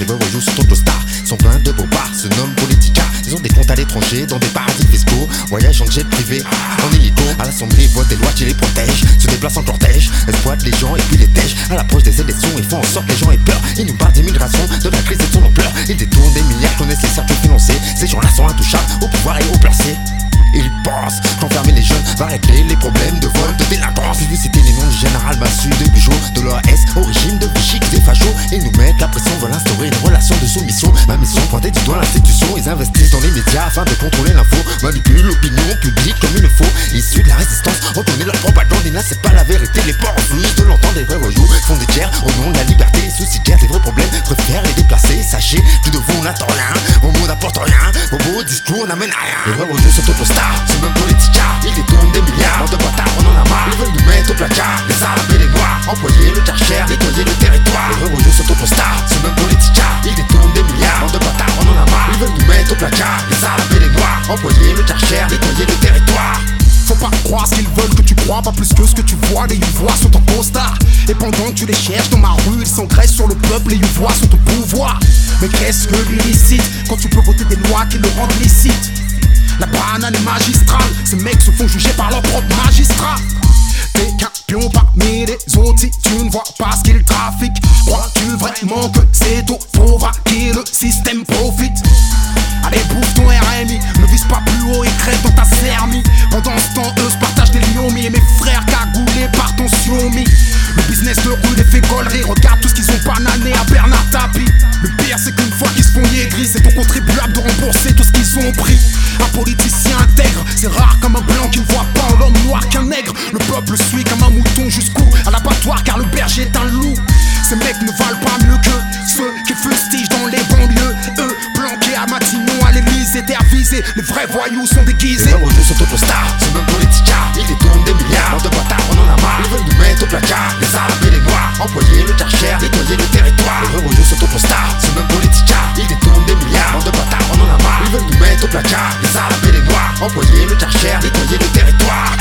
Les vrais voyous sont autres stars, sont pleins de bobards, se nomment Politica. Ils ont des comptes à l'étranger, dans des paradis fiscaux. Voyagent en jet privé, en hélico. À l'assemblée, votent des lois qui les protègent. Se déplacent en cortège, exploitent les gens et puis les tèches. À l'approche des élections, ils font en sorte que les gens aient peur. Ils nous parlent d'immigration, de la crise et de son ampleur. Ils détournent des milliards, connaissent les cercles financiers. Ces gens-là sont intouchables, au pouvoir et au placé. Ils pensent qu'enfermer les jeunes va régler les problèmes de vol, de délinquance. Ils veulent citer les noms du général Massu, de Bugeaud, de l'OAS, au régime de Vichy, des fachos. Ils nous mettent la pression, veulent instaurer une relation de soumission. Ma mission, pointer du doigt l'institution. Ils investissent dans les médias afin de contrôler l'info. Manipulent l'opinion publique comme il le faut. Issus de la résistance, retournez leur propagande. Et là c'est pas la vérité, les porcs refusent de l'entendre. Des vrais voyous font des guerres au nom de la liberté. Les soucis guerres, des vrais problèmes, préfèrent les déplacer. Sachez, tout de vous n'attend rien, vos mots n'apportent rien, vos beaux discours n'amènent à rien. Les vrais voyous sont autres stars, c'est même Politica. Ils détournent des milliards, bande de bâtards, on en a marre. Ils veulent nous mettre au placard, les arabes et les noirs. Employer le Karcher, nettoyer le territoire. Les vrais voyous sont autres stars, c'est même Politica. Ils détournent des milliards, bande de bâtards, on en a marre. Ils veulent nous mettre au placard, les arabes et les noirs. Employer le Karcher, nettoyer le territoire. Faut pas croire ce qu'ils veulent que tu crois, pas plus que ce que tu vois. Les youvois sont en costard, et pendant que tu les cherches dans ma rue, ils s'engraissent sur le peuple. Les youvois sont au pouvoir. Mais qu'est-ce que l'illicite quand tu peux voter des lois qui le rendent licite? La banane est magistrale, ces mecs se font juger par leur propre magistrat. T'es qu'un pion parmi les autres si tu ne vois pas ce qu'ils trafiquent. Crois-tu vraiment que c'est aux pauvres à qui le système profite? Allez bouffe ton RMI, ne vise pas plus haut et crève dans ta sermie. Pendant ce temps eux se partagent des liomis et mes frères cagoulés par ton Xiaomi. Le business de rue les fait gaulerie, regarde tout ce qu'ils ont banané à Bernard Tapie. Le pire c'est qu'une fois qu'ils se font aigris, c'est au contribuable de rembourser tout ce qu'ils ont pris. Un politicien intègre, c'est rare comme un blanc qui ne voit pas en l'homme noir qu'un nègre. Le peuple suit comme un mouton jusqu'où à l'abattoir car le berger est un loup. Ces mecs ne valent pas mieux que ceux qui fustigent dans les banlieues. Eux, planqués à Matignon, à l'Élysée, tervisés. Les vrais voyous sont déguisés. Les vrais voyous sont autres stars, c'est même Politica. Ils détournent des milliards, bande de bâtards, on en a marre. Ils veulent nous mettre au placard, les arabes et les noirs. Employer le Karcher, nettoyer le territoire. Les vrais voyous sont autres stars, c'est même Politica. Ils détournent des milliards, bande de bâtards, on en a marre. Ils veulent nous mettre au placard, les arabes et les noirs. Employer le Karcher, nettoyer le territoire.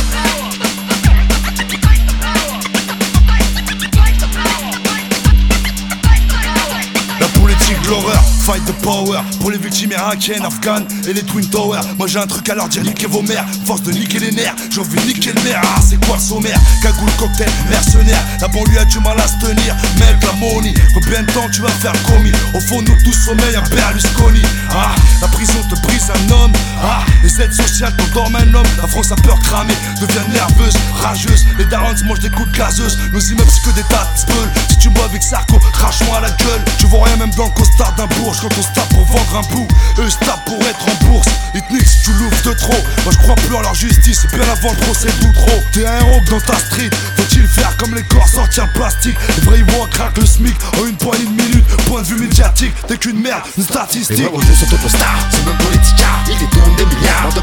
L'horreur, fight the power pour les victimes irakiennes, afghanes et les Twin Towers. Moi j'ai un truc à leur dire, niquez vos mères, force de niquer les nerfs, j'ai envie de niquer le maire. Ah c'est quoi le sommaire, cagoule, cocktail, mercenaire. La banlieue a du mal à se tenir, mec la money. Combien de temps tu vas faire le commis? Au fond nous tous sommeil, un Berlusconi. Ah, la prison te brise un homme. Ah, les aides sociales t'endorment un homme. La France a peur cramée, devient nerveuse, rageuse. Les darons mangent des coups de gazeuse. Nos immeubles c'est que des tas de speuls. Si tu bois avec Sarko, crache-moi à la gueule. Tu vois rien même dans le costard d'un bourge. Quand on se tape pour vendre un bout, eux se tapent pour être en bourse. Ils te niquent si tu l'ouvres de trop. Moi je crois plus en leur justice, bien avant le procès d'Outreau. T'es un héros dans ta street, faut-il faire comme les corps sortir le plastique? Les vrais voix craquent le SMIC en une poignée de minutes. Point de vue médiatique, t'es qu'une merde, une statistique. Les vrais voyous sont autres stars, c'est même Politica. Ils détournent des milliards,